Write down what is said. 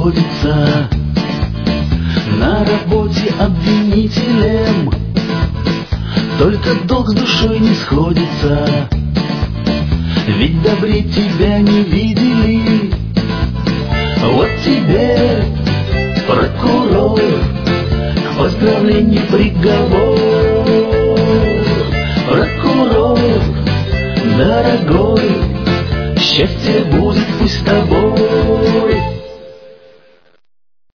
сходится, на работе обвинителем, только долг с душой не сходится. Ведь добре тебя не видели, вот тебе, прокурор, к поздравлению приговор. Прокурор, дорогой, счастье будет пусть с тобой.